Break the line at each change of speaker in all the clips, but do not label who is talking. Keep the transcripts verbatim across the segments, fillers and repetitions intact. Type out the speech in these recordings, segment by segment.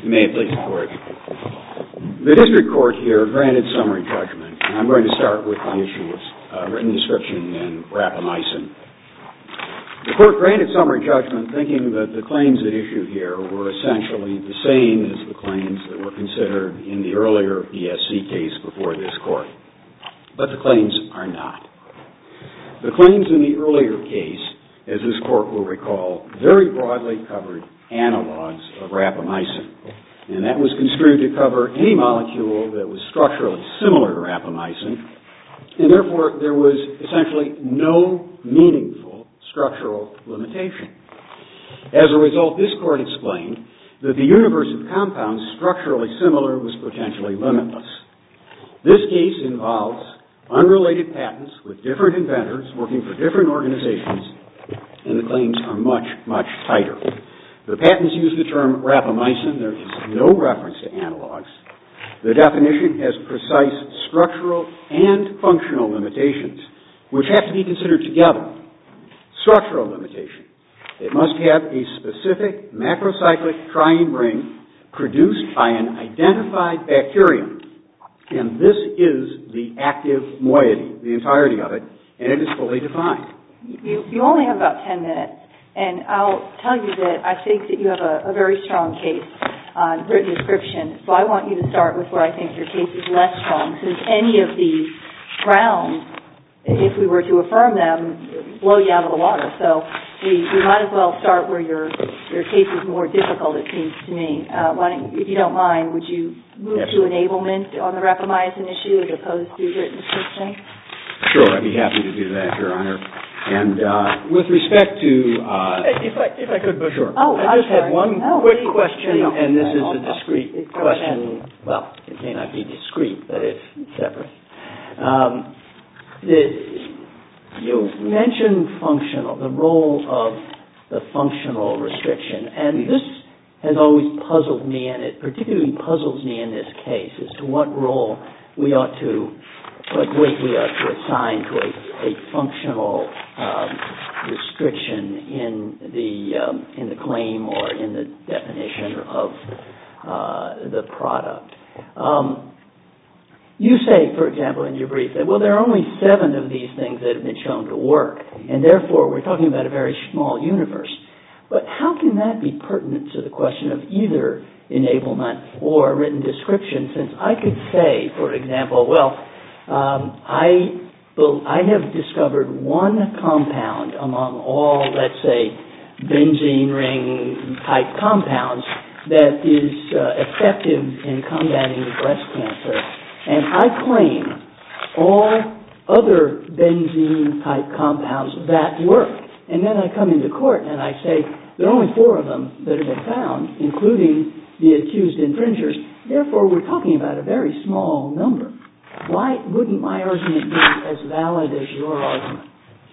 May it please the Court. The District Court here granted summary judgment, and I'm going to start with the issue of uh, written description and rapamycin. The Court granted summary judgment thinking that the claims at issue here were essentially the same as the claims that were considered in the earlier B S C case before this Court. But the claims are not. The claims in the earlier case, as this Court will recall, very broadly covered analogs of rapamycin, and that was construed to cover any molecule that was structurally similar to rapamycin, and therefore there was essentially no meaningful structural limitation. As a result, this Court explained that the universe of compounds structurally similar was potentially limitless. This case involves unrelated patents with different inventors working for different organizations, and the claims are much, much tighter. The patents use the term rapamycin. There is no reference to analogs. The definition has precise structural and functional limitations, which have to be considered together. Structural limitation. It must have a specific macrocyclic triene ring produced by an identified bacterium, and this is the active moiety, the entirety of it, and it is fully defined.
You, you only have about ten minutes. And I'll tell you that I think that you have a, a very strong case on written description. So I want you to start with where I think your case is less strong, since any of these grounds, if we were to affirm them, blow you out of the water. So we, we might as well start where your your case is more difficult, it seems to me. Uh, why don't, if you don't mind, would you move yes. to enablement on the rapamycin issue as opposed to written description?
Sure, I'd be happy to do that, Your Honor. And uh, with respect to... Uh,
if, I, if I could, but
sure. Oh,
I just
had
one
no,
quick
please,
question,
please.
and this is
I'll,
a discrete
I'll,
question. Well, it may not be discrete, but it's separate. Um, the, you mentioned functional, the role of the functional restriction, and this has always puzzled me, and it particularly puzzles me in this case, as to what role we ought to... what weight we ought to assign to a, a functional um, restriction in the um, in the claim or in the definition of uh, the product. Um, you say, for example, in your brief that, well, there are only seven of these things that have been shown to work, and therefore we're talking about a very small universe. But how can that be pertinent to the question of either enablement or written description, since I could say, for example, well, Um, I, I have discovered one compound among all, let's say, benzene ring type compounds that is uh, effective in combating breast cancer, and I claim all other benzene type compounds that work. And then I come into court and I say there are only four of them that have been found, including the accused infringers. Therefore, we're talking about a very small number. Why wouldn't my argument be as valid as your argument?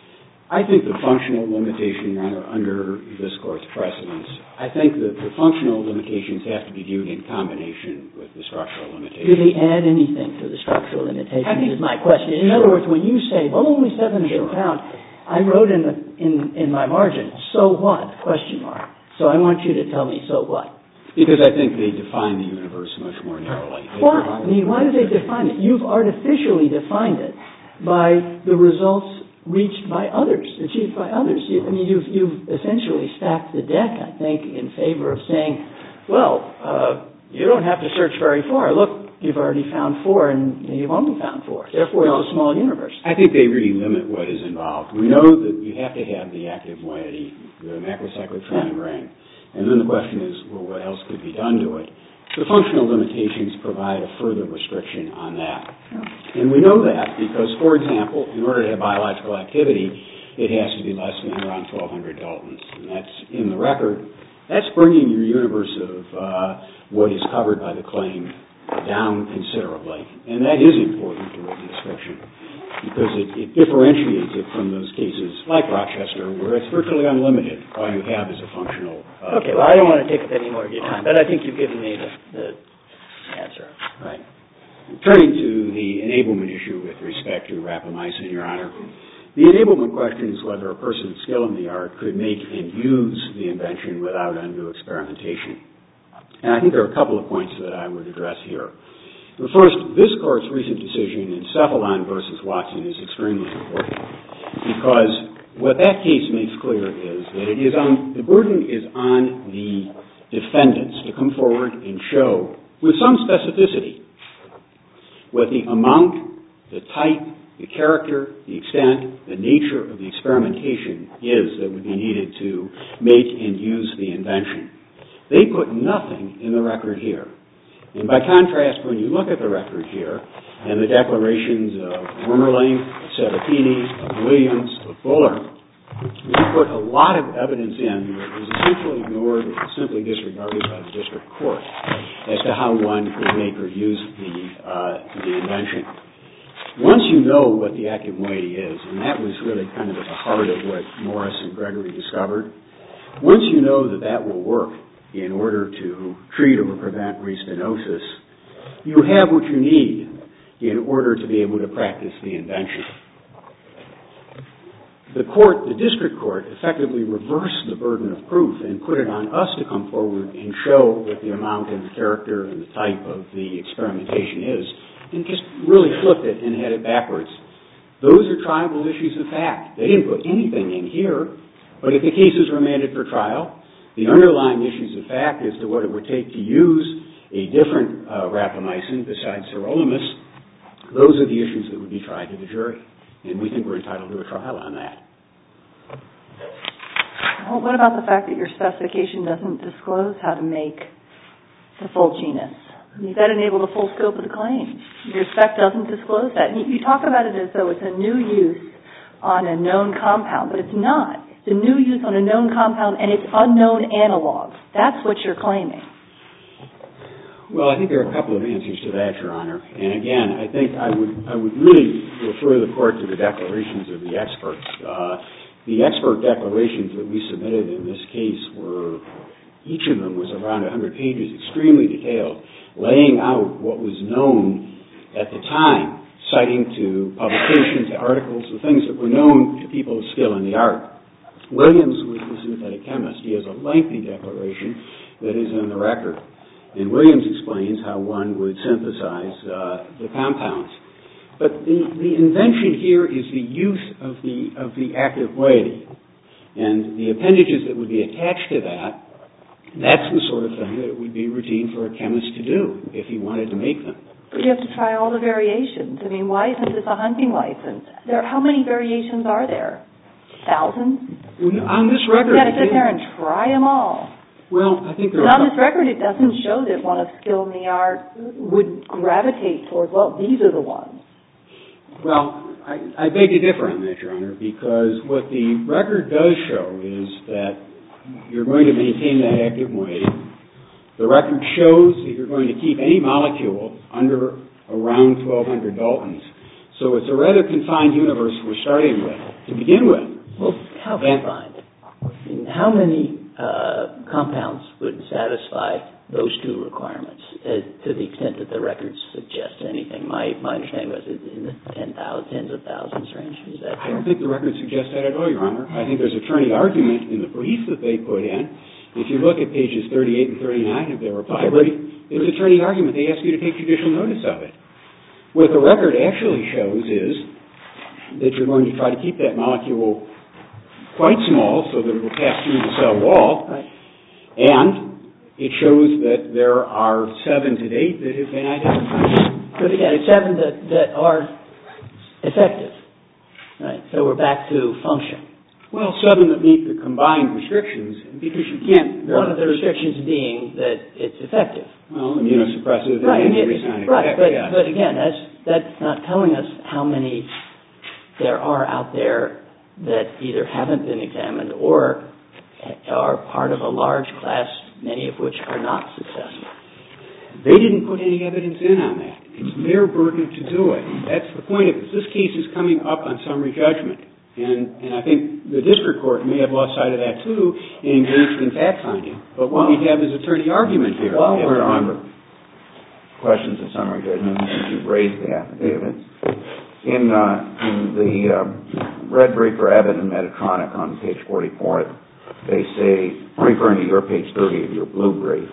I think the functional limitation, Your Honor, under this Court's precedence, I think that the functional limitations have to be viewed in combination with the structural limitations.
Do they add anything to the structural limitations is my question. In sure. other words, when you say, well, only seven have been found, I wrote in, the, in, in my margin, so what, question mark. So I want you to tell me, so what?
Because I think they define the universe much more narrowly. They
why? I mean, why do they define it? You've artificially defined it by the results reached by others, achieved by others. You, I mean, you've, you've essentially stacked the deck, I think, in favor of saying, well, uh, you don't have to search very far. Look, you've already found four, and you've only found four. Therefore, well, it's a small universe.
I think they really limit what is involved. We know that you have to have the active moiety, the macrocyclic triene ring. And then the question is, well, what else could be done to it? The functional limitations provide a further restriction on that. And we know that because, for example, in order to have biological activity, it has to be less than around twelve hundred Daltons. And that's in the record. That's bringing your universe of uh, what is covered by the claim down considerably. And that is important to written description because it, it differentiates it from those cases like Rochester where it's virtually unlimited. All you have is a functional... Uh,
okay, well, I don't want to take up any more of your time, but I think you've given me the, the answer.
Right. Turning to the enablement issue with respect to rapamycin, Your Honor, the enablement question is whether a person with skill in the art could make and use the invention without undue experimentation. And I think there are a couple of points that I would address here. First, this Court's recent decision in Cephalon versus Watson is extremely important because what that case makes clear is that it is on, the burden is on the defendants to come forward and show with some specificity what the amount, the type, the character, the extent, the nature of the experimentation is that would be needed to make and use the invention. They put nothing in the record here. And by contrast, when you look at the record here and the declarations of Wormerling, of Sabatini, of Williams, of Buller, we put a lot of evidence in that was essentially ignored or simply disregarded by the district court as to how one could make or use the, uh, the invention. Once you know what the active moiety is, and that was really kind of at the heart of what Morris and Gregory discovered, once you know that that will work in order to treat or prevent restenosis, you have what you need in order to be able to practice the invention. The court, the district court, effectively reversed the burden of proof and put it on us to come forward and show what the amount and the character and the type of the experimentation is, and just really flipped it and had it backwards. Those are triable issues of fact. They didn't put anything in here, but if the case is remanded for trial, the underlying issues of fact as to what it would take to use a different uh, rapamycin besides sirolimus, those are the issues that would be tried to the jury. And we think we're entitled to a trial on that.
Well, what about the fact that your specification doesn't disclose how to make the full genus? You've got to enable the full scope of the claim. Your spec doesn't disclose that. And you talk about it as though it's a new use on a known compound, but it's not. It's a new use on a known compound and it's unknown analogs. That's what you're claiming.
Well, I think there are a couple of answers to that, Your Honor. And again, I think I would I would really refer the court to the declarations of the experts. Uh, the expert declarations that we submitted in this case were, each of them was around one hundred pages, extremely detailed, laying out what was known at the time, citing to publications, to articles, the things that were known to people of skill in the art. Williams was the synthetic chemist. He has a lengthy declaration that is in the record. And Williams explains how one would synthesize uh, the compounds. But the, the invention here is the use of the of the active moiety. And the appendages that would be attached to that, that's the sort of thing that it would be routine for a chemist to do if he wanted to make them.
But you have to try all the variations. I mean, why isn't this a hunting license? There, how many variations are there? Thousands?
Well, on this record...
You got to sit there and try them all.
Well, I think there
and
are...
on this record, it doesn't show that one of skill in the art would gravitate towards, well, these are the ones.
Well, I, I beg to differ on that, Your Honor, because what the record does show is that you're going to maintain that active moiety. The record shows that you're going to keep any molecule under around twelve hundred Daltons. So it's a rather confined universe we're starting with, to begin with.
Well, how confined? I mean, how many uh, compounds would satisfy those two requirements uh, to the extent that the records suggest anything? My my understanding was in the ten thousand, tens of thousands range. Is that
I don't think the records suggest that at all, Your Honor. I think there's attorney argument in the brief that they put in. If you look at pages thirty-eight and thirty-nine of their reply brief, it's attorney argument. They ask you to take judicial notice of it. What the record actually shows is that you're going to try to keep that molecule quite small so that it will pass through the cell wall.
Right.
And it shows that there are seven to date that have been identified.
But again, it's seven that, that are effective. Right. So we're back to function.
Well, seven that meet the combined restrictions, because you can't...
One of the restrictions being that it's effective.
Well, immunosuppressive
right,
and anti-resonic.
Right, but,
yes.
but again, that's, that's not telling us how many there are out there that either haven't been examined or are part of a large class, many of which are not successful.
They didn't put any evidence in on that. It's their burden to do it. That's the point of it. This case is coming up on summary judgment. And, and I think the district court may have lost sight of that, too, and engaged in fact-finding. But what well, we have is attorney argument here.
While we're on questions of summary judgment, since you've raised the affidavits, in, uh, in the uh, red brief for Abbott and Medtronic on page forty-four, they say, referring to your page thirty of your blue brief,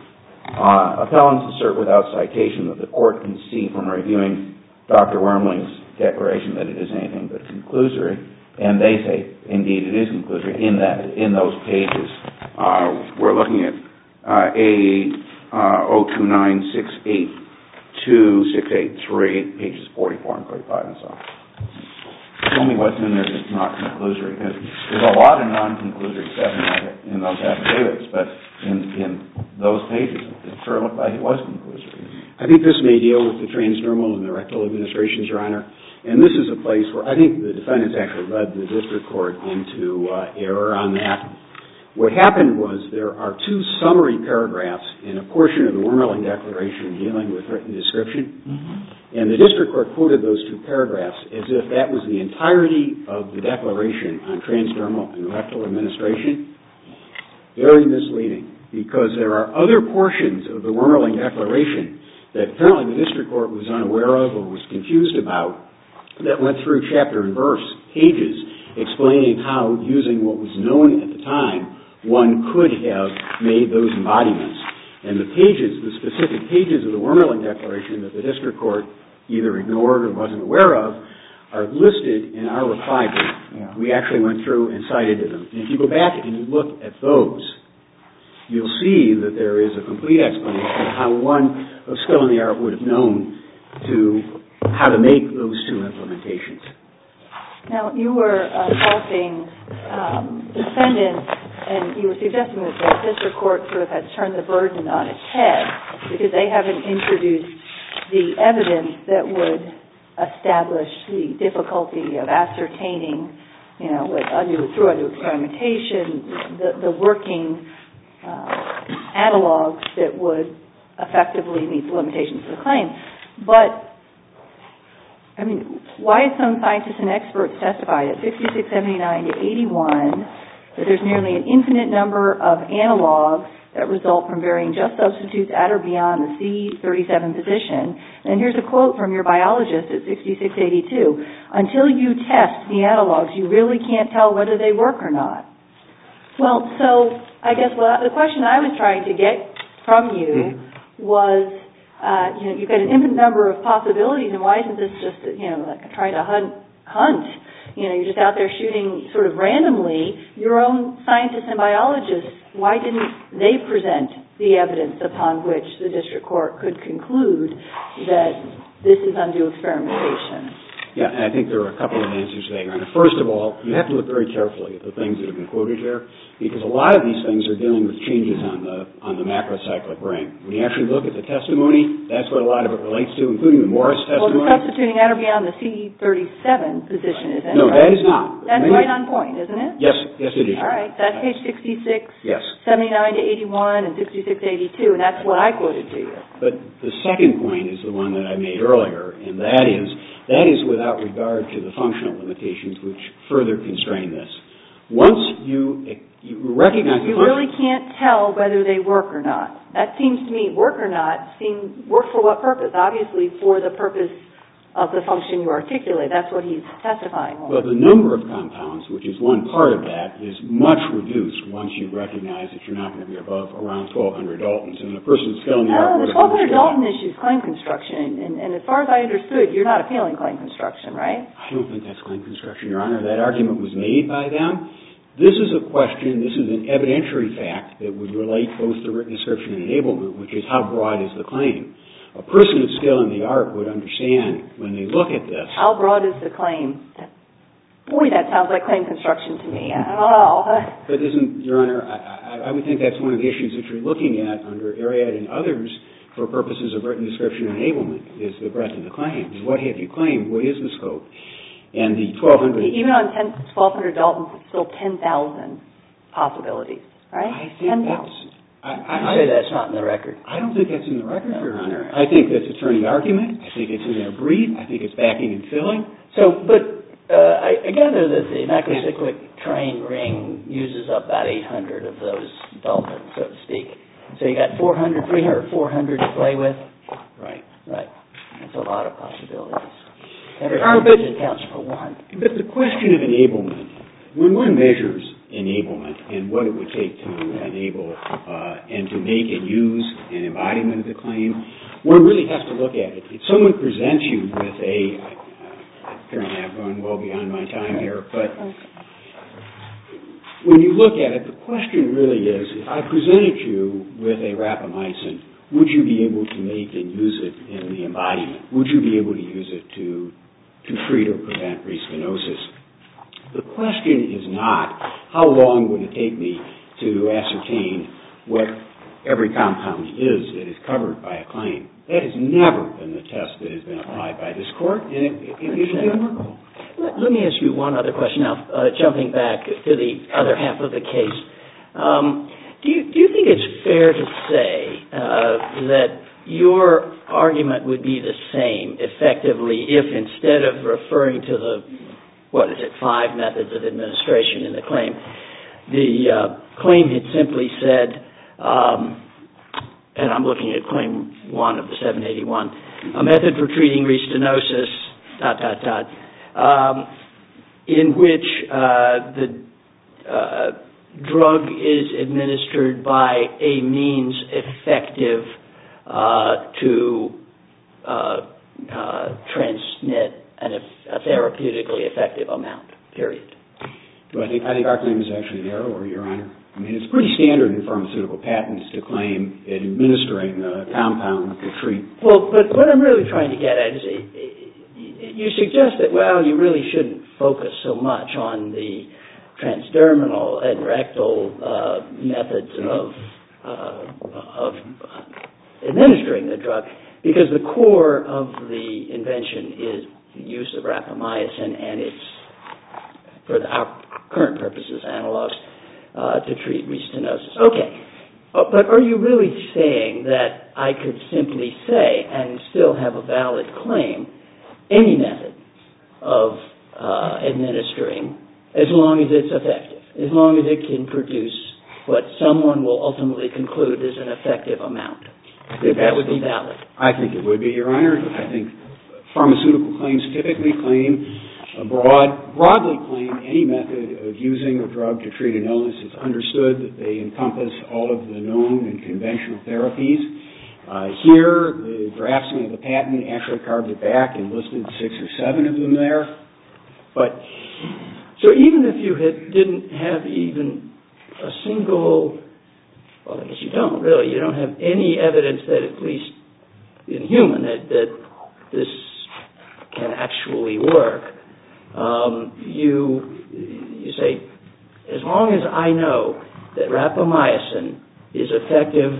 Uh, appellants assert without citation that the court can see from reviewing Doctor Wormling's declaration that it is anything but conclusory, and they say, indeed, it is conclusory in that in those pages. Uh, we're looking at uh, A zero two nine six eight two six eight three, pages forty-four and forty-five, and so on. Tell me what's in there that's not conclusory, because there's a lot of non-conclusory stuff in, in those affidavits, but in, in those pages, it sure looked like it was conclusory.
I think this may deal with the transdermal and the rectal administrations, Your Honor, and this is a place where I think the defendants actually led the district court into uh, error on that. What happened was there are two summary paragraphs in a portion of the Wormling Declaration dealing with written description, mm-hmm. and the district court quoted those two paragraphs as if that was the entirety of the declaration on transdermal and rectal administration. Very misleading, because there are other portions of the Wormling Declaration that apparently the district court was unaware of or was confused about that went through chapter and verse, pages, explaining how, using what was known at the time, one could have made those embodiments. And the pages, the specific pages of the Wormling Declaration that the district court either ignored or wasn't aware of, are listed in our reply brief. Yeah. We actually went through and cited them. And if you go back and you look at those, you'll see that there is a complete explanation of how one of skill in the art would have known to how to make those two implementations.
Now, you were uh, faulting um, defendants, and you were suggesting that the district court sort of has turned the burden on its head because they haven't introduced the evidence that would establish the difficulty of ascertaining, you know, with undue, through undue experimentation, the, the working uh, analogs that would effectively meet the limitations of the claim. But I mean, why have some scientists and experts testified at sixty-six seventy-nine to eighty-one that there's nearly an infinite number of analogs that result from varying just substitutes at or beyond the C thirty-seven position? And here's a quote from your biologist at sixty-six eighty-two. Until you test the analogs, you really can't tell whether they work or not. Well, so I guess what, the question I was trying to get from you was, Uh, you know, you've got an infinite number of possibilities, and why isn't this just, you know, like trying to hunt, hunt? You know, you're just out there shooting sort of randomly. Your own scientists and biologists, why didn't they present the evidence upon which the district court could conclude that this is undue experimentation?
Yeah, and I think there are a couple of answers to that, Your Honor. First of all, you have to look very carefully at the things that have been quoted here, because a lot of these things are dealing with changes on the on the macrocyclic ring. When you actually look at the testimony, that's what a lot of it relates to, including the Morris testimony.
Well, the substituting at or beyond the C thirty-seven position, isn't it?
No, that is not.
That's Many, right on point, isn't it?
Yes, yes it is.
All right, that's page sixty-six,
yes.
seventy-nine to eighty-one, and sixty-six eighty-two, and that's what I quoted to you.
But the second point is the one that I made earlier, and that is That is without regard to the functional limitations which further constrain this. Once you, you recognize...
You really can't tell whether they work or not. That seems to me, work or not, seem, work for what purpose? Obviously for the purpose of the function you articulate. That's what he's testifying on.
Well, the number of compounds, which is one part of that, is much reduced once you recognize that you're not going to be above around twelve hundred Daltons. And a person's still in the
art... Oh, the twelve hundred Dalton issue is claim construction. And, and as far as I understood, you're not appealing claim construction, right?
I don't think that's claim construction, Your Honor. That argument was made by them. This is a question, this is an evidentiary fact that would relate both to written description and enablement, which is how broad is the claim. A person of skill in the art would understand when they look at this.
How broad is the claim? Boy, that sounds like claim construction to me. I don't know.
But isn't, Your Honor, I, I, I would think that's one of the issues that you're looking at under Ariad and others for purposes of written description and enablement, is the breadth of the claim. What have you claimed? What is the scope? And the twelve hundred...
Even on twelve hundred Daltons, it's still ten thousand possibilities, right?
I think ten that's...
I, I, you say that's not in the record.
I don't think that's in the record, no. Your Honor. I think that's attorney argument. I think it's in their brief. I think it's backing and filling.
So, but uh, I, I gather that the macrocyclic train ring uses up about eight hundred of those Daltons, so to speak. So you got four hundred, three hundred, four hundred to play with.
Right.
Right. That's a lot of possibilities. Every
uh, but,
counts for one.
But the question of enablement, when one measures enablement and what it would take to enable uh, and to make and use an embodiment of the claim, one really has to look at it. If someone presents you with a, uh, apparently I've gone well beyond my time here, but when you look at it, the question really is, if I presented you with a rapamycin, would you be able to make and use it in the embodiment? Would you be able to use it to, to treat or prevent restenosis? The question is not, how long would it take me to ascertain what every compound is that is covered by a claim? That has never been the test that has been applied by this court, and it, it, it is unworkable.
Let, let me ask you one other question now, uh, jumping back to the other half of the case. Um, do you, do you think it's fair to say uh, that your argument would be the same, effectively, if instead of referring to the, what is it, five methods of administration in the claim, the uh, claim had simply said, um, and I'm looking at claim one of the seven eighty-one, a method for treating restenosis, dot, dot, dot, um, in which uh, the uh, drug is administered by a means effective uh, to uh, uh, transmit an, a therapeutically effective amount, period.
Well, I think, I think our claim is actually narrower, Your Honor. I mean, it's pretty standard in pharmaceutical patents to claim administering a compound to treat.
Well, but what I'm really trying to get at is you suggest that, well, you really shouldn't focus so much on the transdermal and rectal uh, methods of, uh, of administering the drug, because the core of the invention is the use of rapamycin, and it's, for our current purposes, analogs, uh, to treat restenosis. Okay, uh, but are you really saying that I could simply say, and still have a valid claim, any method of uh, administering, as long as it's effective, as long as it can produce what someone will ultimately conclude is an effective amount? That that would be valid.
I think it would be, Your Honor. I think pharmaceutical claims typically claim a broad, broadly claim any method of using a drug to treat an illness. It's understood that they encompass all of the known and conventional therapies. Uh, here, the draftsman of the patent actually carved it back and listed six or seven of them there. But
so even if you had, didn't have even a single, well, I guess you don't really, you don't have any evidence that at least in human that, that this can actually work, um, you, you say, as long as I know that rapamycin is effective,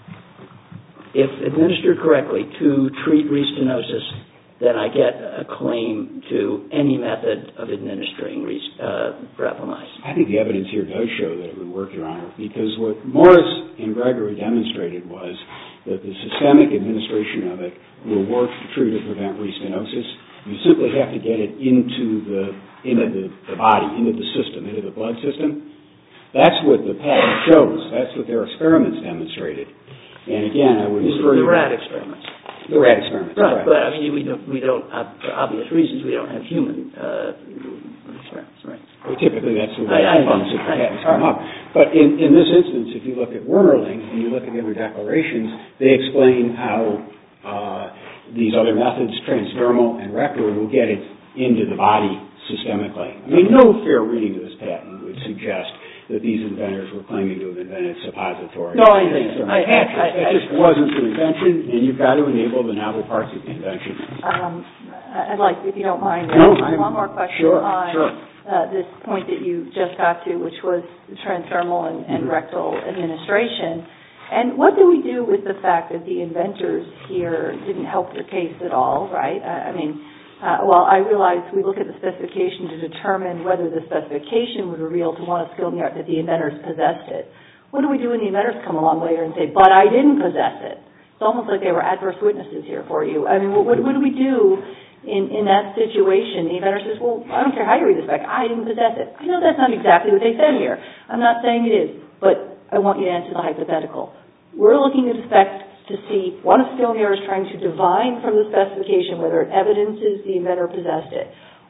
if administered correctly, to treat restenosis, then I get a claim to any method of administering uh, rapamycin.
I think the evidence here does show that it would work, Your Honor, because what Morris and Gregory demonstrated was that the systemic administration of it will work to treat or prevent restenosis. You simply have to get it into the into the, the body, into the system, into the blood system. That's what the patent shows. That's what their experiments demonstrated. And again, I would refer
you
to
the rat experiments.
The rat experiments,
right?
Correct.
But I mean, we don't, we don't, uh, for obvious reasons, we don't have human uh, experiments, right?
Well, typically, that's the way
I, I,
pharmaceutical
I,
patents come up. But in, in this instance, if you look at Wernerling and you look at the other declarations, they explain how uh, these other methods, transdermal and rectal, will get it into the body systemically. I mean, no fair reading of this patent would suggest that these inventors were claiming to have invented suppository.
No, I think so. I, I, I,
it just wasn't the invention, and you've got to enable the novel parts of the invention.
Um, I'd like, if you don't mind,
no,
one more question
sure,
on
sure.
Uh, this point that you just got to, which was transdermal and, and mm-hmm. rectal administration. And what do we do with the fact that the inventors here didn't help their case at all, right? I, I mean, uh, well, I realize we look at the specification to determine whether the specification would reveal to one of skilled in the art that the inventors possessed it. What do we do when the inventors come along later and say, but I didn't possess it? It's almost like they were adverse witnesses here for you. I mean, what, what do we do in, in that situation? The inventor says, well, I don't care how you read the spec, I didn't possess it. I know that's not exactly what they said here. I'm not saying it is, but I want you to answer the hypothetical. We're looking at the spec to see one of skilled in the art is trying to divine from the specification whether it evidences the inventor possessed it.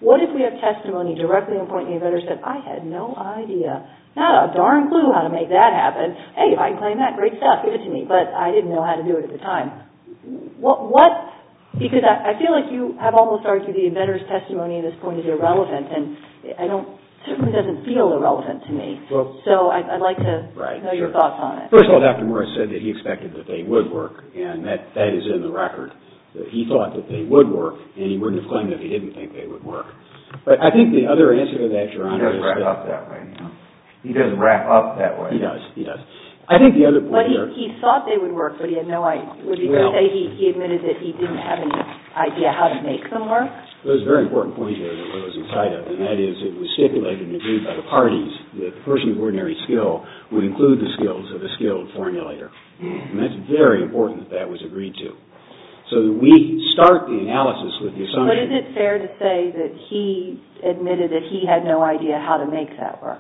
What if we have testimony directly on point the inventor said, I had no idea, not a darn clue how to make that happen. Hey, if I can claim that, great stuff, give it to me. But I didn't know how to do it at the time. What, what because I, I feel like you have almost argued the inventor's testimony at this point is irrelevant, and I don't, certainly doesn't feel irrelevant to me. Well, so I'd, I'd like to right, know sure. your thoughts on it.
First of all, Doctor Morris said that he expected that they would work, and that, that is in the record. He thought that they would work, and he wouldn't have claimed that he didn't think they would work. But I think the other answer to that, Your Honor,
he does wrap up that way. You know? He does wrap up that way.
He does. He does. I think the other point
but he,
here.
he thought they would work, but he had no idea. Would you well, say he, he admitted that he didn't have any idea how to make them work?
There's a very important point here that was inside of, and that is it was stipulated and agreed by the parties that the person of ordinary skill would include the skills of a skilled formulator. And that's very important that that was agreed to. So that we start the analysis with the assumption...
But is it fair to say that he admitted that he had no idea how to make that work?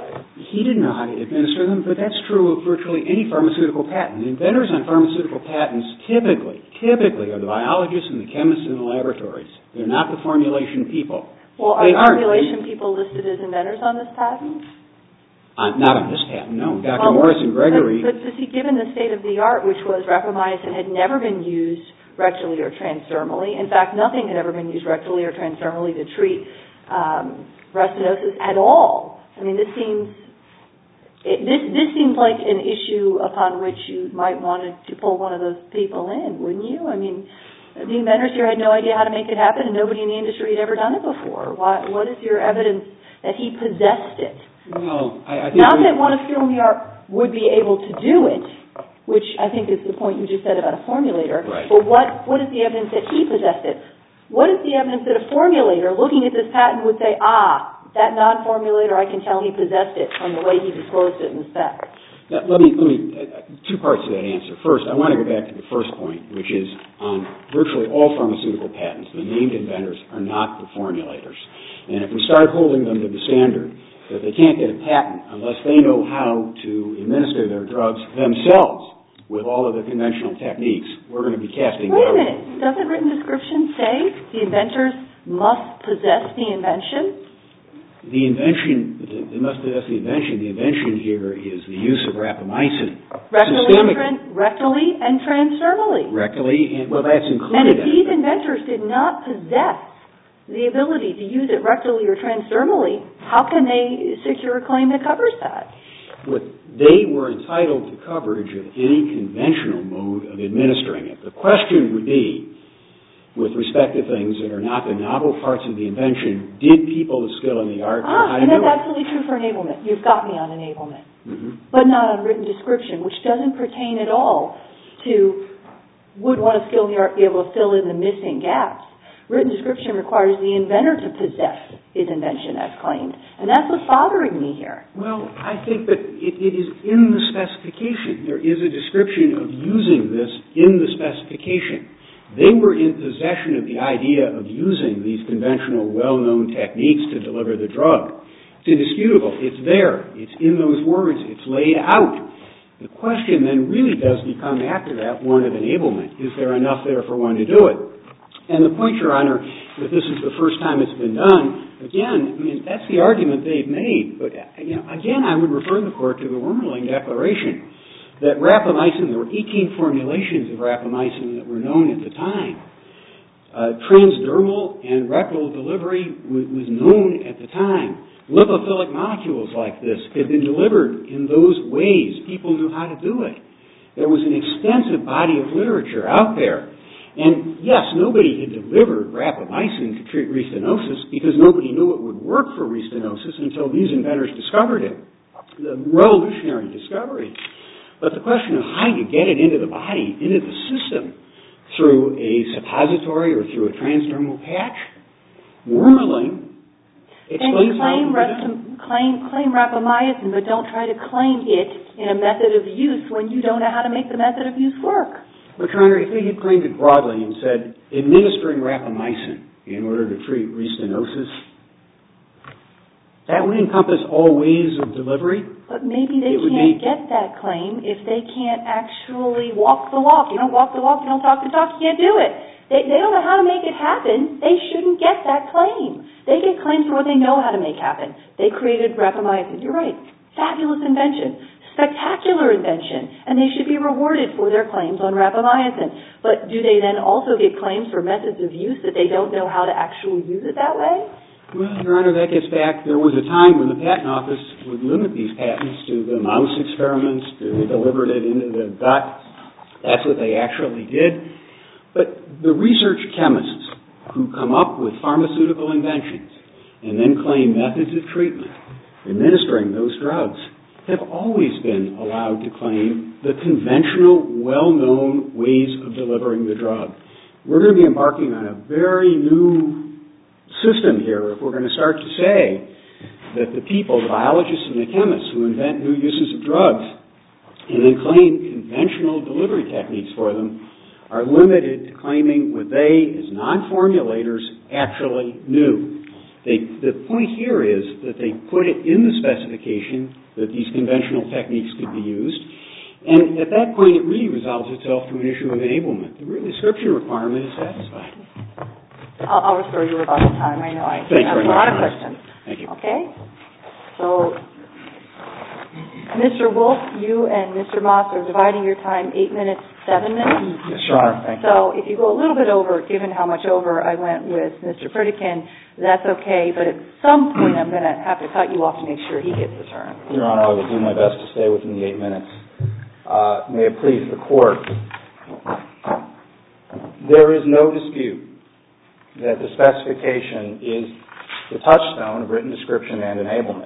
He didn't know how to administer them, but that's true of virtually any pharmaceutical patent. Inventors on pharmaceutical patents typically, typically are the biologists and the chemists in the laboratories. They're not the formulation people.
Well, are they the formulation people listed as inventors on this patent?
Uh, not on this patent, no. Doctor
Well,
Morris and Gregory...
But, but see, given the state of the art, which was rapamycin had never been used rectally or transdermally. In fact, nothing had ever been used rectally or transdermally to treat um, restenosis at all. I mean, this seems it, this this seems like an issue upon which you might want to pull one of those people in, wouldn't you? I mean, the inventors here had no idea how to make it happen, and nobody in the industry had ever done it before. Why, what is your evidence that he possessed it?
Well, I, I think
not that one of skill in the art would be able to do it, which I think is the point you just said about a formulator.
Right.
But what, what is the evidence that he possessed it? What is the evidence that a formulator looking at this patent would say, ah, that non-formulator, I can tell he possessed it from the way he disclosed it in the spec?
Now, let me, let me, uh, two parts to that answer. First, I want to go back to the first point, which is on virtually all pharmaceutical patents, the named inventors are not the formulators. And if we start holding them to the standard that they can't get a patent unless they know how to administer their drugs themselves with all of the conventional techniques, we're going to be casting
Wait
doubt.
a minute. Doesn't written description say the inventors must possess the invention?
The invention, they must possess the invention. The invention here is the use of rapamycin.
Rectally, and, tran rectally and transdermally.
Rectally, and well, that's included.
And if these inventors did not possess the ability to use it rectally or transdermally, how can they secure a claim that covers that?
What they were entitled to coverage of any conventional mode of administering it. The question would be, with respect to things that are not the novel parts of the invention, did people of skill in the art know
ah,
how to
and
do
that's
it?
absolutely true for enablement. You've got me on enablement.
Mm-hmm.
But not on written description, which doesn't pertain at all to would one of skill in the art be able to fill in the missing gaps. Written description requires the inventor to possess his invention as claimed. And that's what's bothering me here.
Well, I think that it, it is in the specification. There is a description of using this in the specification. They were in possession of the idea of using these conventional, well-known techniques to deliver the drug. It's indisputable. It's there. It's in those words. It's laid out. The question then really does become, after that, one of enablement. Is there enough there for one to do it? And the point, Your Honor, that this is the first time it's been done, again, I mean, that's the argument they've made. But, you know, again, I would refer the Court to the Wormerling Declaration that rapamycin, there were eighteen formulations of rapamycin that were known at the time. Uh, transdermal and rectal delivery w- was known at the time. Lipophilic molecules like this had been delivered in those ways. People knew how to do it. There was an extensive body of literature out there. And yes, nobody had delivered rapamycin to treat restenosis because nobody knew it would work for restenosis until these inventors discovered it. The revolutionary discovery. But the question of how you get it into the body, into the system, through a suppository or through a transdermal patch, Wormerling explains
claim,
how
rap- claim, claim rapamycin, but don't try to claim it in a method of use when you don't know how to make the method of use work.
But, Your Honor, if they had claimed it broadly and said, administering rapamycin in order to treat restenosis, that would encompass all ways of delivery.
But maybe they can't be... get that claim if they can't actually walk the walk. You don't walk the walk, you don't talk the talk, you can't do it. They, they don't know how to make it happen. They shouldn't get that claim. They get claims for what they know how to make happen. They created rapamycin. You're right. Fabulous invention. Spectacular invention. And they should be rewarded for their claims on rapamycin. But do they then also get claims for methods of use that they don't know how to actually use it that way?
Well, Your Honor, that gets back. There was a time when the Patent Office would limit these patents to the mouse experiments. They delivered it into the gut. That's what they actually did. But the research chemists who come up with pharmaceutical inventions and then claim methods of treatment, administering those drugs, have always been allowed to claim the conventional, well-known ways of delivering the drug. We're going to be embarking on a very new system here if we're going to start to say that the people, the biologists and the chemists who invent new uses of drugs and then claim conventional delivery techniques for them are limited to claiming what they, as non-formulators, actually knew. They, the point here is that they put it in the specification that these conventional techniques could be used, and at that point it really resolves itself to an issue of enablement. The written description requirement is satisfied.
I'll, I'll restore your rebuttal time. I know I
Thanks
have
very
a lot
much.
of questions.
Thank you.
Okay. So, Mister Wolf, you and Mister Moss are dividing your time eight minutes, seven minutes.
Yes, Your Honor. Thank you.
So if you go a little bit over, given how much over I went with Mister Pritikin, that's okay. But at some point I'm going to have to cut you off to make sure he gets the turn.
Your Honor, I will do my best to stay within the eight minutes. Uh, may it please the Court. There is no dispute that the specification is the touchstone of written description and enablement.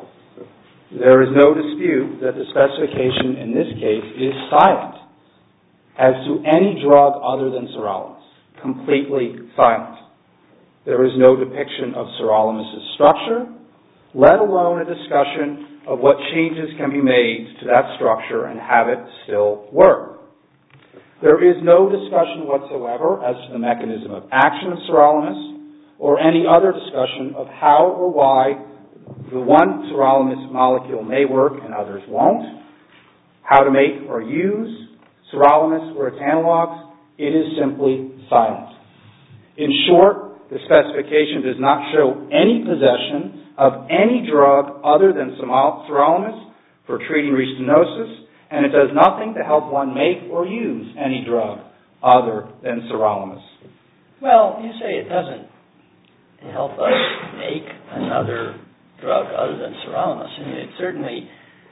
There is no dispute that the specification in this case is silent as to any drug other than sirolimus, completely silent. There is no depiction of sirolimus' structure, let alone a discussion of what changes can be made to that structure and have it still work. There is no discussion whatsoever as to the mechanism of action of sirolimus or any other discussion of how or why the one sirolimus molecule may work and others won't, how to make or use sirolimus or its analogs. It is simply silent. In short, the specification does not show any possession of any drug other than sirolimus for treating restenosis, and it does nothing to help one make or use any drug other than sirolimus.
Well, you say it doesn't help us make another drug other than sirolimus. I mean, it certainly,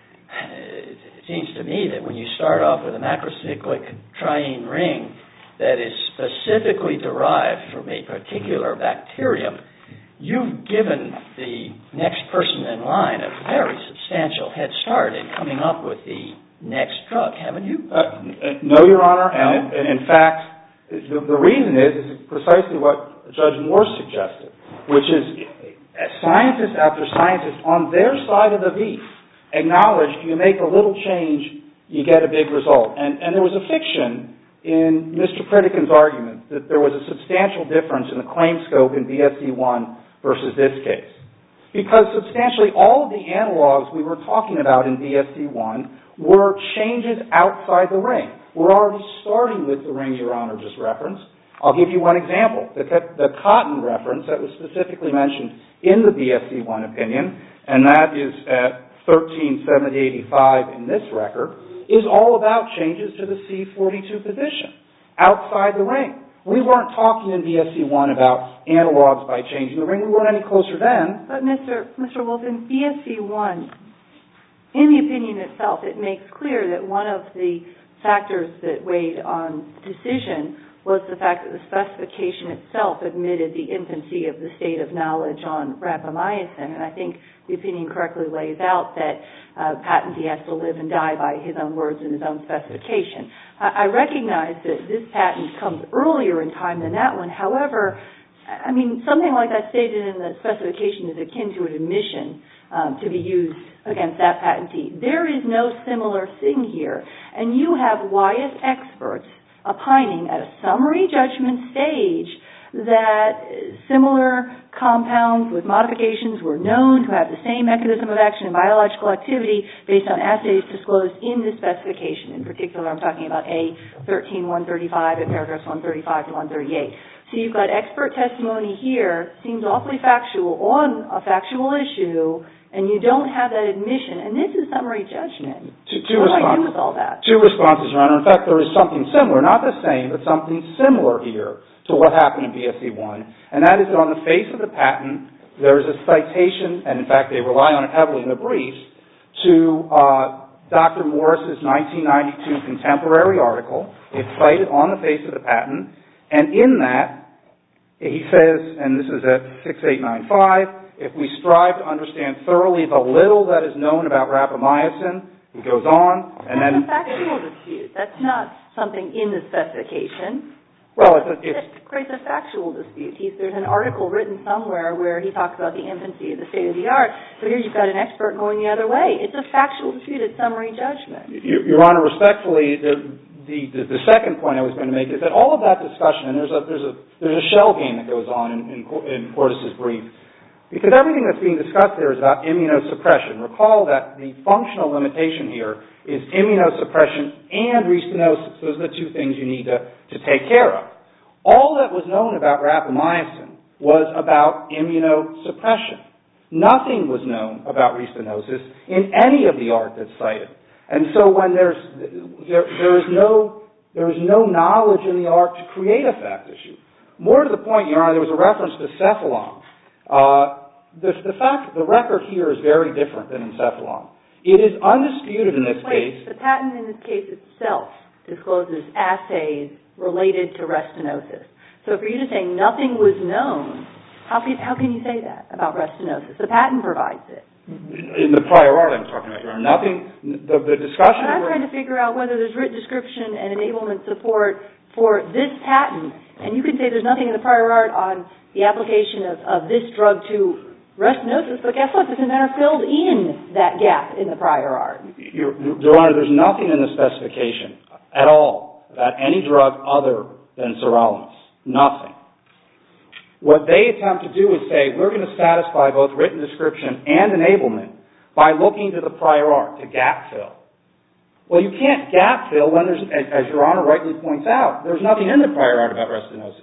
it seems to me that when you start off with a macrocyclic triene ring that is specifically derived from a particular bacterium, you've given the next person in line a very substantial head start in coming up with the next drug, haven't you?
Uh, no, Your Honor, and, and in fact, the, the reason is, is precisely what Judge Moore suggested, which is scientist after scientist on their side of the V acknowledged you make a little change, you get a big result. And, and there was a fiction in Mister Pritikin's argument that there was a substantial difference in the claim scope in B S C one versus this case. Because substantially all of the analogs we were talking about in B S C one were changes outside the ring. We're already starting with the ring Your Honor just referenced. I'll give you one example. The, the cotton reference that was specifically mentioned in the B S C one opinion, and that is at thirteen seventy eighty-five in this record, is all about changes to the C forty-two position outside the ring. We weren't talking in B S C one about analogs by changing the ring. We weren't any closer then.
But Mister Mister Wolf, in B S C one, in the opinion itself, it makes clear that one of the factors that weighed on decision was the fact that the specification itself admitted the infancy of the state of knowledge on rapamycin. And I think the opinion correctly lays out that uh, patentee has to live and die by his own words and his own specification. I, I recognize that this patent comes earlier in time than that one. However, I mean, something like that stated in the specification is akin to an admission um, to be used against that patentee. There is no similar thing here. And you have Wyeth experts opining at a summary judgment stage that similar compounds with modifications were known to have the same mechanism of action and biological activity based on assays disclosed in the specification. In particular, I'm talking about A thirteen one thirty-five and paragraphs one thirty-five to one thirty-eight. So you've got expert testimony here, seems awfully factual on a factual issue, and you don't have that admission. And this is summary judgment.
Two, two
what do I do
responses.
with all that?
Two responses, Your Honor. In fact, there is something similar, not the same, but something similar here to what happened in B S C one, and that is that on the face of the patent, there is a citation, and in fact they rely on it heavily in the briefs, to uh, Doctor Morris's nineteen ninety-two contemporary article. It's cited on the face of the patent, and in that, he says, and this is at six eight nine five, if we strive to understand thoroughly the little that is known about rapamycin, he goes on, and
That's
then...
a factual dispute. That's not something in the specification.
Well, it's... A, it's
It creates a factual dispute. He's, there's an article written somewhere where he talks about the infancy of the state of the art, but here you've got an expert going the other way. It's a factual dispute. It's summary judgment.
Your, Your Honor, respectfully, the... The, the, the second point I was going to make is that all of that discussion, and there's a there's a there's a shell game that goes on in, in, in Cordes' brief, because everything that's being discussed there is about immunosuppression. Recall that the functional limitation here is immunosuppression and restenosis. Those are the two things you need to, to take care of. All that was known about rapamycin was about immunosuppression. Nothing was known about restenosis in any of the art that's cited. And so when there's there, there is no there is no knowledge in the art to create a fact issue. More to the point, Your Honor, there was a reference to cephalon. Uh, the, the fact the record here is very different than in cephalon. It is undisputed in this
Wait,
case.
the patent in this case itself discloses assays related to restenosis. So for you to say nothing was known, how can how can you say that about restenosis? The patent provides it.
In the prior art I'm talking about, Your Honor, nothing, the, the discussion...
But I'm trying to figure out whether there's written description and enablement support for this patent, and you can say there's nothing in the prior art on the application of, of this drug to restenosis, but guess what? This inventor filled in that gap in the prior art.
Your, Your Honor, there's nothing in the specification at all about any drug other than sirolimus. Nothing. What they attempt to do is say, we're going to satisfy both written description and enablement by looking to the prior art, to gap fill. Well, you can't gap fill when there's, as Your Honor rightly points out, there's nothing in the prior art about restenosis.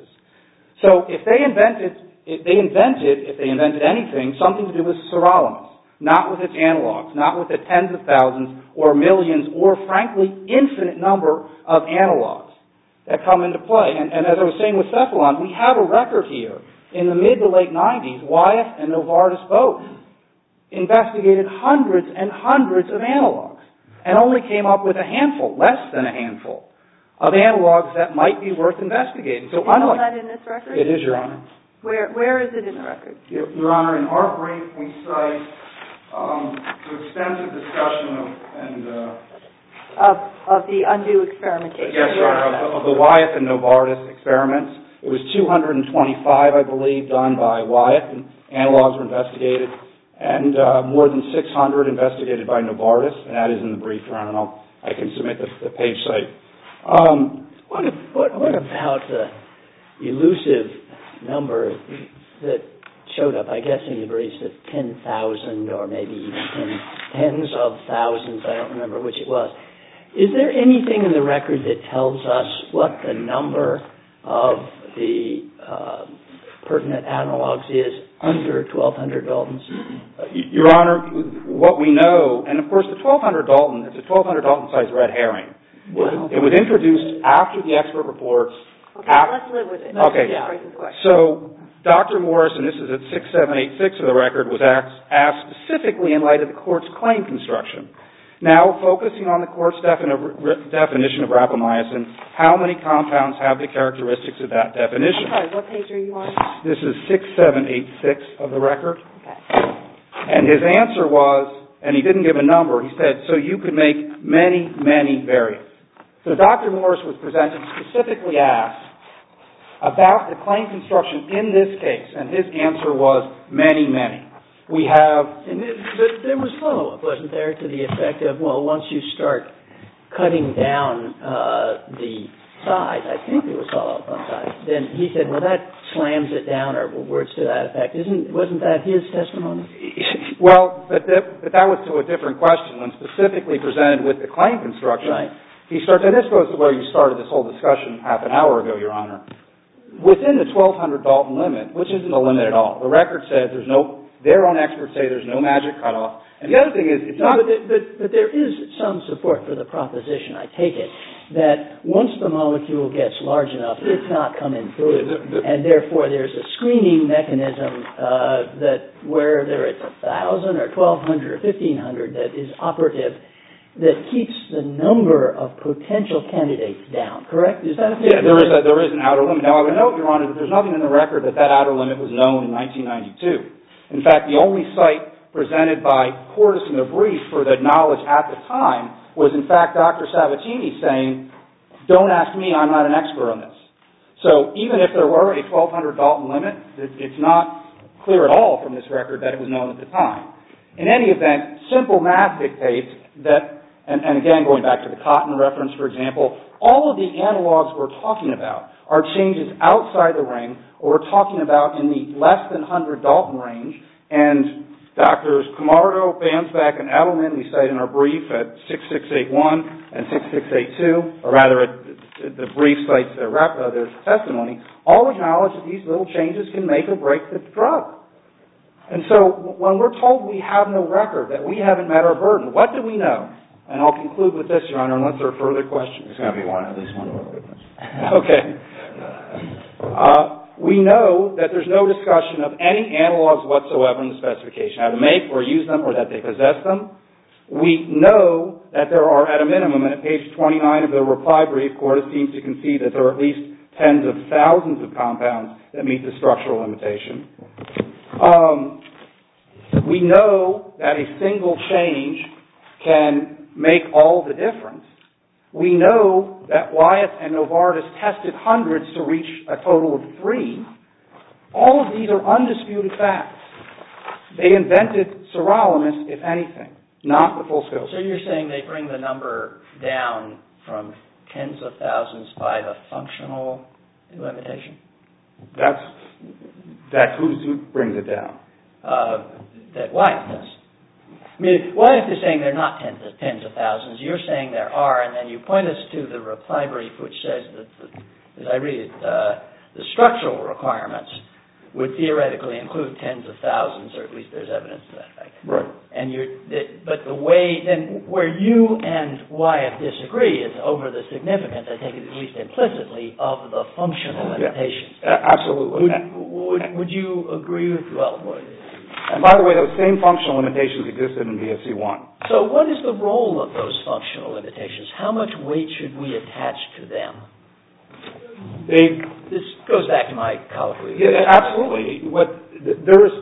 So if they invented, if they invented, if they invented anything, something to do with sirolimus, not with its analogs, not with the tens of thousands or millions or, frankly, infinite number of analogs that come into play. And, and as I was saying with cephalon, we have a record here. In the mid to late nineties, Wyeth and Novartis both investigated hundreds and hundreds of analogs and only came up with a handful, less than a handful, of analogs that might be worth investigating. So
Is all
unlike,
that in this record?
It is, Your Honor.
Where Where is it in the record?
Your, Your Honor, in our brief, we cite um, the extensive discussion of and uh,
Of, of the undue experimentation.
yes, Your Honor, of the, of the Wyeth and Novartis experiments. It was two hundred twenty-five, I believe, done by Wyeth, and analogs were investigated, and uh, more than six hundred investigated by Novartis, and that is in the brief, Your Honor, and I'll, I can submit the, the page site. Um,
what, what, what about the elusive number that showed up, I guess, in the briefs of ten thousand or maybe even ten, tens of thousands, I don't remember which it was. Is there anything in the record that tells us what the number of the uh, pertinent analogs is under twelve hundred Daltons?
Uh, Your Honor, what we know, and of course the twelve hundred Dalton, it's a twelve hundred Dalton size red herring.
Well,
it was introduced after the expert reports.
Okay,
after,
let's live with it.
Okay,
yeah.
So Doctor Morris, and this is at six seven eight six of the record, was asked, asked specifically in light of the court's claim construction. Now, focusing on the court's defini- definition of rapamycin, how many compounds have the characteristics of that definition?
I'm sorry, what page are you on?
This is six seven eight six of the record.
Okay.
And his answer was, and he didn't give a number, he said, so you could make many, many variants. So Doctor Morris was presented, specifically asked about the claim construction in this case, and his answer was many, many. We have...
And it, but there was follow-up, wasn't there, to the effect of, well, once you start cutting down uh, the size, I think there was follow-up on size, then he said, well, that slams it down, or words to that effect. Isn't wasn't that his testimony?
Well, but that, but that was to a different question. When specifically presented with the claim construction,
right.
he started, and this goes to where you started this whole discussion half an hour ago, Your Honor. Within the twelve hundred Dalton limit, which isn't a limit at all, the record says there's no, their own experts say there's no magic cutoff. And the other thing is, it's
no,
not...
But, but, but there is some support for the proposition, I take it, that once the molecule gets large enough, it's not coming through, and therefore there's a screening mechanism uh, that whether it's one thousand or twelve hundred or fifteen hundred that is operative, that keeps the number of potential candidates down, correct? Is that a fair
Yeah, there is, a, there is an outer limit. Now, I would note, Your Honor, that there's nothing in the record that that outer limit was known in nineteen ninety-two. In fact, the only site presented by Cordes in the brief for the knowledge at the time was, in fact, Doctor Sabatini saying, don't ask me, I'm not an expert on this. So even if there were a twelve hundred Dalton limit, it's not clear at all from this record that it was known at the time. In any event, simple math dictates that, and, and again, going back to the Cotton reference, for example, all of the analogs we're talking about are changes outside the ring, or we're talking about in the less than one hundred Dalton range, and Doctors Camargo, Bansback, and Adelman, we cite in our brief at six six eight one and six six eight two, or rather it, the brief cites their, uh, their testimony, all acknowledge that these little changes can make or break the drug. And so when we're told we have no record, that we haven't met our burden, what do we know? And I'll conclude with this, Your Honor, unless there are further questions.
There's going to be one, at least one more witness.
Okay. Uh, We know that there's no discussion of any analogs whatsoever in the specification, how to make or use them or that they possess them. We know that there are, at a minimum, and at page twenty-nine of the reply brief, Cordes seems to concede that there are at least tens of thousands of compounds that meet the structural limitation. Um, we know that a single change can make all the difference. We know that Wyeth and Novartis tested hundreds to reach a total of three. All of these are undisputed facts. They invented sirolimus, if anything, not the full scope.
So you're saying they bring the number down from tens of thousands by the functional limitation?
That's that who's, who brings it down?
Uh, that Wyeth does. I mean, Wyeth is saying they're not tens of, tens of thousands. You're saying there are, and then you point us to the reply brief, which says that, the, as I read it, uh, the structural requirements would theoretically include tens of thousands, or at least there's evidence to that fact.
Right.
And you're, but the way, then, where you and Wyeth disagree is over the significance, I take it at least implicitly, of the functional limitations.
Yeah, absolutely.
Would, would, would you agree with, well,
and by the way, those same functional limitations existed in B S C one.
So what is the role of those functional limitations? How much weight should we attach to them?
They,
this goes back to my colloquy.
Yeah, absolutely. What there is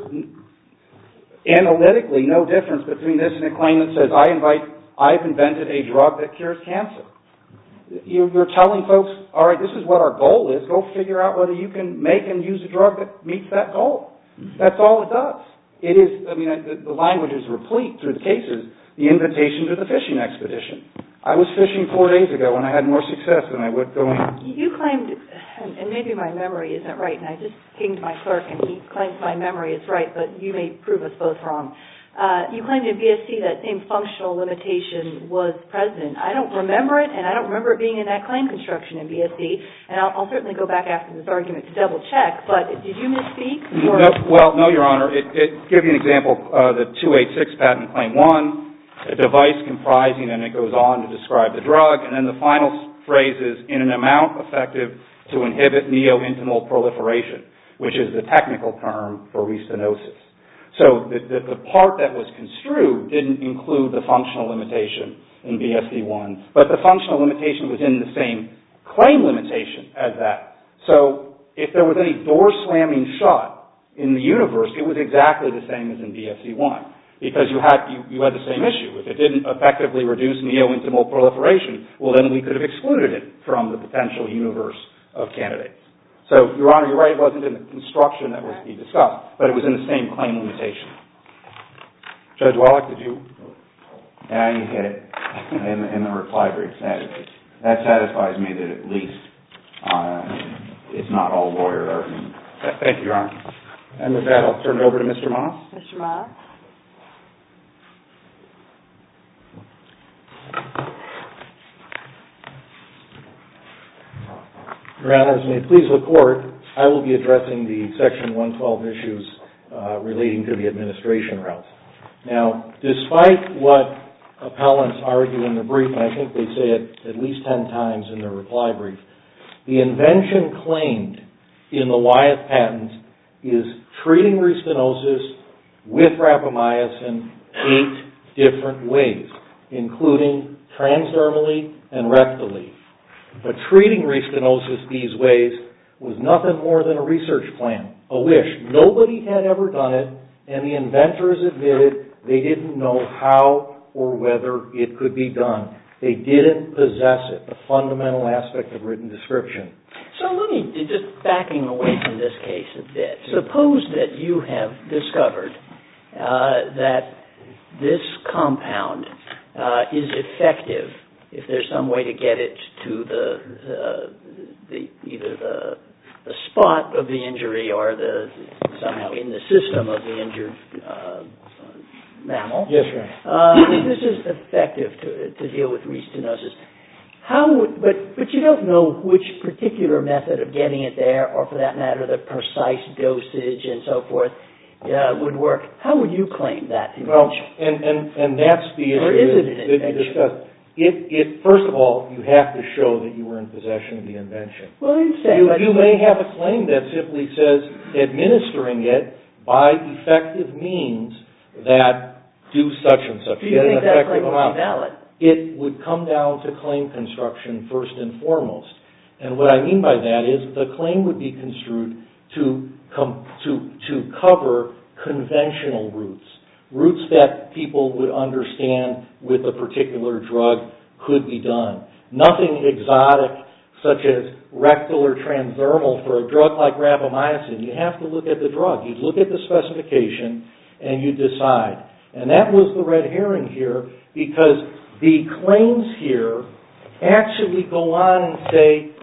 analytically no difference between this and a claim that says I invite, I've invented a drug that cures cancer. You're, you're telling folks, all right, this is what our goal is. Go figure out whether you can make and use a drug that meets that goal. That's all it does. It is, I mean, the, the language is replete through the cases, the invitation to the fishing expedition. I was fishing four days ago and I had more success than I would going...
You claimed, and, and maybe my memory isn't right, and I just pinged my clerk and he claims my memory is right, but you may prove us both wrong. Uh, you claimed in B S C that same functional limitation was present. I don't remember it, and I don't remember it being in that claim construction in B S C, and I'll, I'll certainly go back after this argument to double check, but did you misspeak? Or?
No, well, no, Your Honor. It, it, to give you an example, uh, the two eighty-six patent claim one, a device comprising, and it goes on to describe the drug, and then the final phrase is, in an amount effective to inhibit neointimal proliferation, which is the technical term for restenosis. So the, the, the part that was construed didn't include the functional limitation in B S C one, but the functional limitation was in the same claim limitation as that. So if there was any door slamming shut in the universe, it was exactly the same as in B S C one, because you had, you, you had the same issue. If it didn't effectively reduce neointimal proliferation, well, then we could have excluded it from the potential universe of candidates. So, Your Honor, you're right, it wasn't in the construction that was to be discussed, but it was in the same claim limitation. Judge Wallach, did you?
Yeah, you hit it in, in the reply brief. That, that satisfies me that at least uh, it's not all lawyer argument.
Thank you, Your Honor. And with that, I'll turn it over to Mister Moss.
Mister Moss.
Your Honors, may it please the Court, I will be addressing the Section one twelve issues uh, relating to the administration routes. Now, despite what appellants argue in the brief, and I think they say it at least ten times in their reply brief, the invention claimed in the Wyeth patent is treating restenosis with rapamycin eight different ways, including transdermally and rectally. But treating restenosis these ways was nothing more than a research plan, a wish. Nobody had ever done it, and the inventors admitted they didn't know how or whether it could be done. They didn't possess it, a fundamental aspect of written description.
So let me, just backing away from this case a bit, suppose that you have discovered uh, that this compound uh, is effective if there's some way to get it to the, uh, the either the, the spot of the injury or the somehow in the system of the injured uh, mammal.
Yes, sir.
Uh, this is effective to, to deal with restenosis. How would, but, but you don't know which particular method of getting it there, or for that matter, the precise dosage and so forth, uh, would work. How would you claim that invention?
Well, and, and, and that's the issue
or is it an
that you
invention?
discussed. It, it, first of all, you have to show that you were in possession of the invention.
Well, I understand.
You,
but
you may have a claim that simply says administering it by effective means that do such and such.
Do you
get
think
an
that
effective
claim would
amount.
be valid?
It would come down to claim construction first and foremost. And what I mean by that is the claim would be construed to com- to to cover conventional routes, routes that people would understand with a particular drug could be done. Nothing exotic such as rectal or transdermal for a drug like rapamycin. You have to look at the drug. You look at the specification and you decide. And that was the red herring here, because the claims here actually go on and say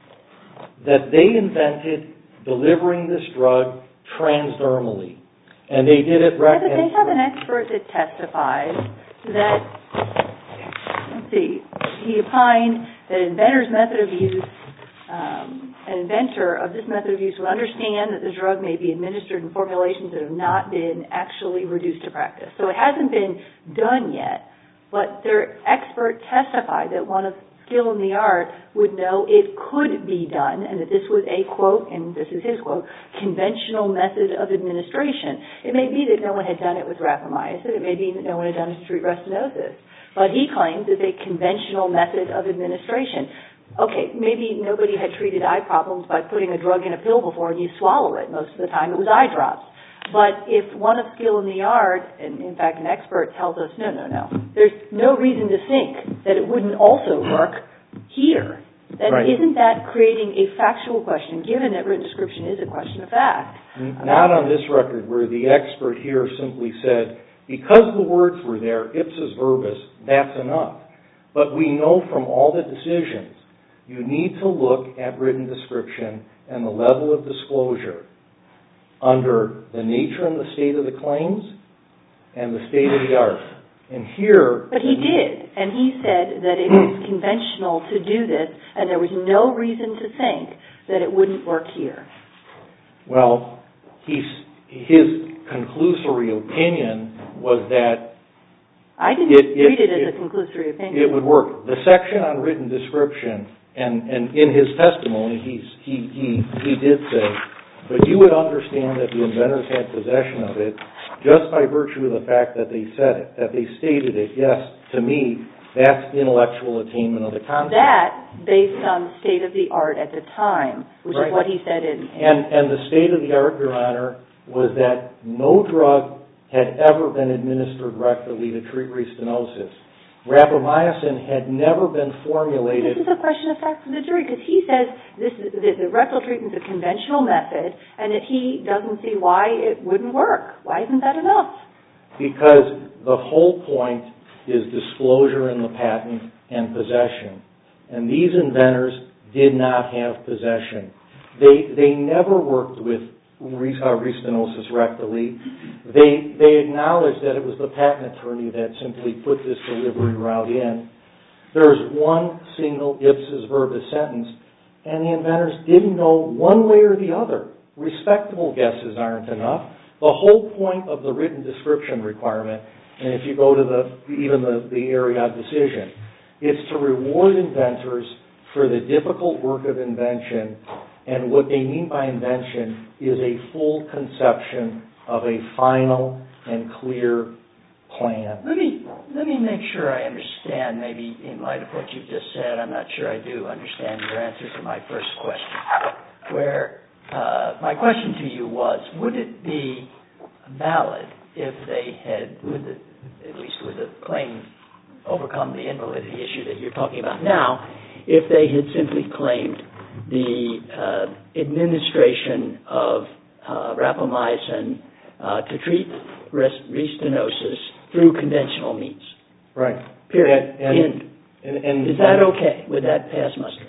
that they invented delivering this drug transdermally. And they did it...
Yeah, but they have an expert that testifies that, let's see, he opined that an inventor's method of use, um, an inventor of this method of use would understand that the drug may be administered in formulations that have not been actually reduced to practice. So it hasn't been done yet, but their expert testified that one of skill in the art would know it could be done, and that this was a, quote, and this is his quote, conventional method of administration. It may be that no one had done it with rapamycin. It may be that no one had done it to treat restenosis. But he claims it's a conventional method of administration. Okay, maybe nobody had treated eye problems by putting a drug in a pill before and you swallow it. Most of the time it was eye drops. But if one of skill in the art, and in fact an expert tells us, no, no, no, there's no reason to think that it wouldn't also work here. Then right. Isn't that creating a factual question, given that written description is a question of fact?
Not on this record, where the expert here simply said, because the words were there, ipsis verbis, that's enough. But we know from all the decisions, you need to look at written description and the level of disclosure under the nature and the state of the claims and the state of the art. And here...
But he did, and he said that it was conventional to do this, and there was no reason to think that it wouldn't work here.
Well, he's, his conclusory opinion was that...
I didn't
it,
read it,
it
as
it,
a conclusory opinion.
It would work. The section on written description, and, and in his testimony, he's, he, he, he did say... But you would understand that the inventors had possession of it just by virtue of the fact that they said it, that they stated it. Yes, to me, that's intellectual attainment of the concept.
That, based on the state of the art at the time, which right. is what he said in... in
and, and the state of the art, Your Honor, was that no drug had ever been administered rectally to treat restenosis. Rapamycin had never been formulated...
This is a question of fact for the jury, because he says this is, that the rectal treatment is a conventional method, and that he doesn't see why it wouldn't work. Why isn't that enough?
Because the whole point is disclosure in the patent and possession. And these inventors did not have possession. They they never worked with uh, restenosis rectally. They they acknowledged that it was the patent attorney that simply put this delivery route in. There's one single ipsis verbis sentence, and the inventors didn't know one way or the other. Respectable guesses aren't enough. The whole point of the written description requirement, and if you go to the even the, the Ariad decision, it's to reward inventors for the difficult work of invention, and what they mean by invention is a full conception of a final and clear plan.
Let me let me make sure I understand, maybe in light of what you've just said, I'm not sure I do understand your answer to my first question, where uh, my question to you was, would it be valid if they had, with the, at least with the claim, overcome the invalidity issue that you're talking about now, if they had simply claimed the uh, administration of uh, rapamycin uh, to treat restenosis through conventional means.
Right.
Period.
And,
End.
And, and,
Is that okay? Would that pass muster?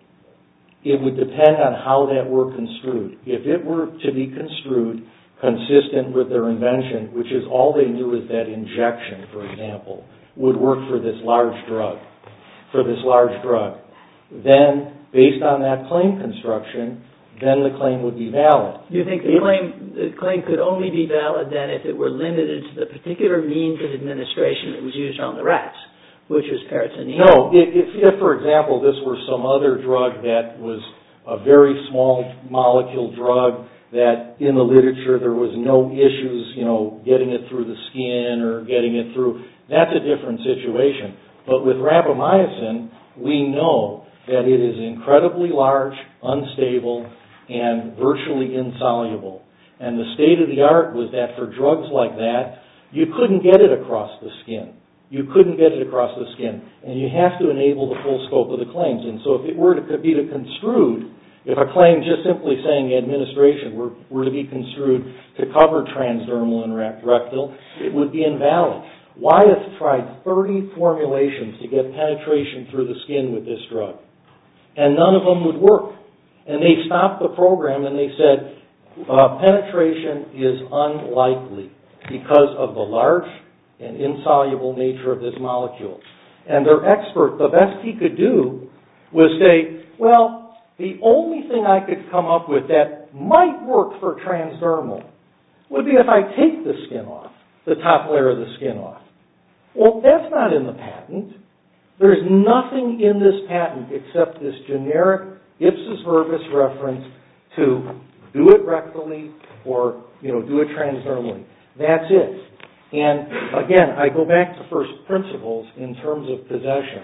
It would depend on how that were construed. If it were to be construed consistent with their invention, which is all they knew is that injection, for example, would work for this large drug, for this large drug, then based on that claim construction, then the claim would be valid.
You think the claim the claim could only be valid then if it were limited to the particular means of administration that was used on the rats, which was peritoneum?
No. If, if, if, for example, this were some other drug that was a very small molecule drug that in the literature there was no issues, you know, getting it through the skin or getting it through, that's a different situation. But with rapamycin, we know that it is incredibly large, unstable, and virtually insoluble. And the state of the art was that for drugs like that, you couldn't get it across the skin. You couldn't get it across the skin. And you have to enable the full scope of the claims. And so if it were to be to construed, if a claim just simply saying administration were, were to be construed to cover transdermal and rectal, it would be invalid. Wyeth tried thirty formulations to get penetration through the skin with this drug. And none of them would work. And they stopped the program and they said, uh, penetration is unlikely because of the large and insoluble nature of this molecule. And their expert, the best he could do was say, well, the only thing I could come up with that might work for transdermal would be if I take the skin off, the top layer of the skin off. Well, that's not in the patent. There's nothing in this patent except this generic ipsis verbis reference to do it rectally or, you know, do it transdermally. That's it. And again, I go back to first principles in terms of possession.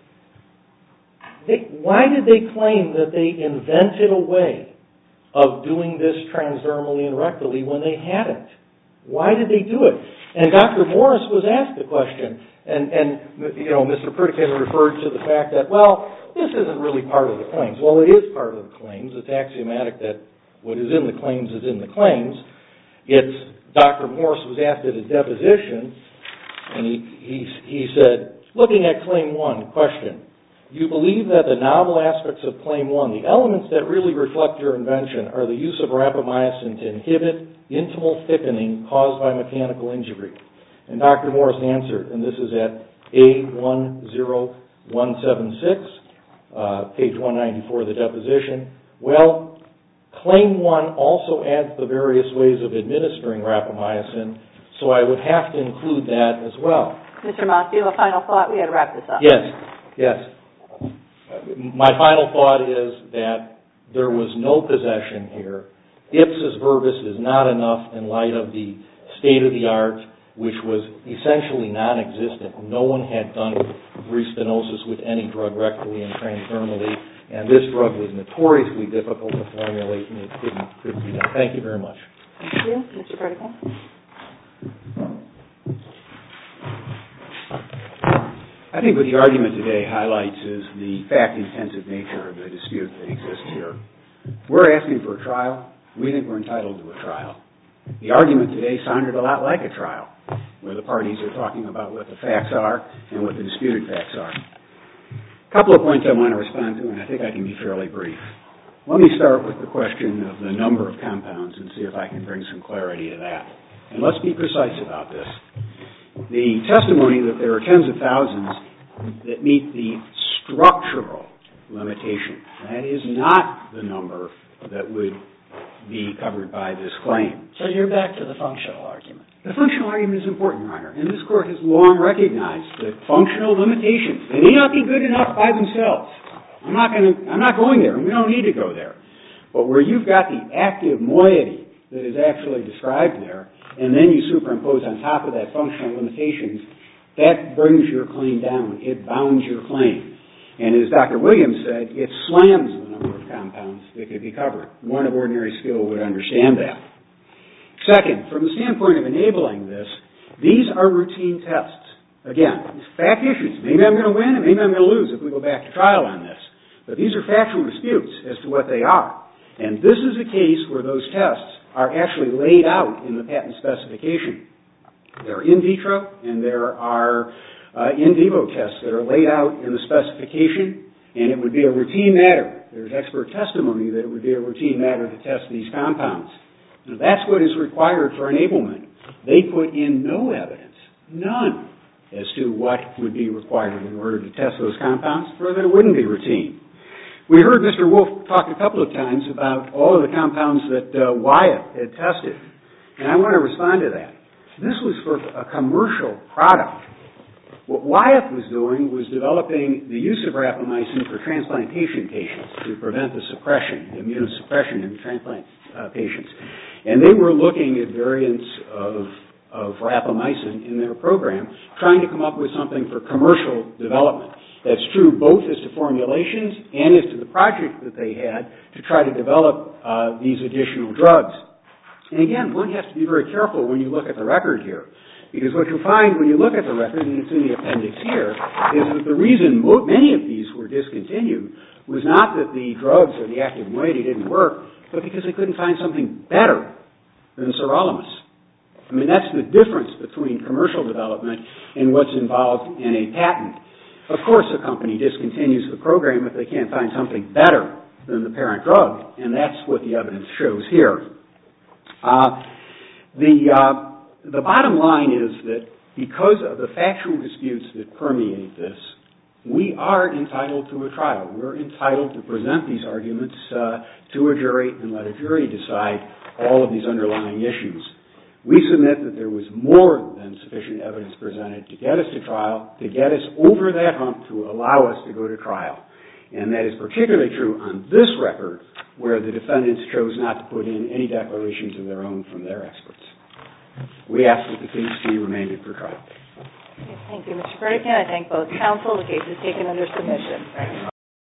They, why did they claim that they invented a way of doing this transdermally and rectally when they hadn't? Why did they do it? And Doctor Morris was asked the question, and, and you know, Mister Pritikin referred to the fact that, well, this isn't really part of the claims. Well, it is part of the claims. It's axiomatic that what is in the claims is in the claims. It's Doctor Morris was asked at his deposition, and he, he, he said, looking at Claim one, question, you believe that the novel aspects of Claim one, the elements that really reflect your invention, are the use of rapamycin to inhibit intimal thickening caused by mechanical injury? And Doctor Morris answered, and this is at A one zero one seven six, uh, page one ninety-four of the deposition, well, Claim one also adds the various ways of administering rapamycin, so I would have to include that as well.
Mister Moss, do you have a final thought? We got to wrap this up.
Yes, yes. My final thought is that there was no possession here. Ipsis verbis is not enough in light of the state of the art, which was essentially non-existent. No one had done restenosis with any drug rectally and transdermally, and this drug was notoriously difficult to formulate, and it couldn't, couldn't be done. Thank you very much.
Thank you. Mister Pritikin?
I think what the argument today highlights is the fact-intensive nature of the dispute that exists here. We're asking for a trial. We think we're entitled to a trial. The argument today sounded a lot like a trial, where the parties are talking about what the facts are and what the disputed facts are. A couple of points I want to respond to, and I think I can be fairly brief. Let me start with the question of the number of compounds and see if I can bring some clarity to that. And let's be precise about this. The testimony that there are tens of thousands that meet the structural limitation, that is not the number that would be covered by this claim.
So you're back to the functional argument.
The functional argument is important, Your Honor, and this Court has long recognized that functional limitations, they may not be good enough by themselves. I'm not going to, I'm not going there, and we don't need to go there. But where you've got the active moiety that is actually described there, and then you superimpose on top of that functional limitations, that brings your claim down. It bounds your claim. And as Doctor Williams said, it slams the number of compounds that could be covered. One of ordinary skill would understand that. Second, from the standpoint of enabling this, these are routine tests. Again, fact issues. Maybe I'm going to win and maybe I'm going to lose if we go back to trial on this. But these are factual disputes as to what they are. And this is a case where those tests are actually laid out in the patent specification. There are in vitro and there are uh, in vivo tests that are laid out in the specification, and it would be a routine matter. There's expert testimony that it would be a routine matter to test these compounds. Now, that's what is required for enablement. They put in no evidence, none, as to what would be required in order to test those compounds, or that it wouldn't be routine. We heard Mister Wolf talk a couple of times about all of the compounds that uh, Wyeth had tested, and I want to respond to that. This was for a commercial product. What Wyeth was doing was developing the use of rapamycin for transplantation patients to prevent the suppression, the immunosuppression in transplant uh, patients. And they were looking at variants of, of rapamycin in their program, trying to come up with something for commercial development. That's true both as to formulations and as to the project that they had to try to develop uh, these additional drugs. And again, one has to be very careful when you look at the record here, because what you'll find when you look at the record, and it's in the appendix here, is that the reason mo- many of these were discontinued was not that the drugs or the active moiety didn't work, but because they couldn't find something better than sirolimus. I mean, that's the difference between commercial development and what's involved in a patent. Of course, a company discontinues the program if they can't find something better than the parent drug, and that's what the evidence shows here. Uh, the, uh, the bottom line is that because of the factual disputes that permeate this, we are entitled to a trial. We're entitled to present these arguments uh, to a jury and let a jury decide all of these underlying issues. We submit that there was more than sufficient evidence presented to get us to trial, to get us over that hump, to allow us to go to trial. And that is particularly true on this record, where the defendants chose not to put in any declarations of their own from their experts. We ask that the case be remanded for trial.
Thank you, Mister Burdick. I thank both counsel. The case is taken under submission.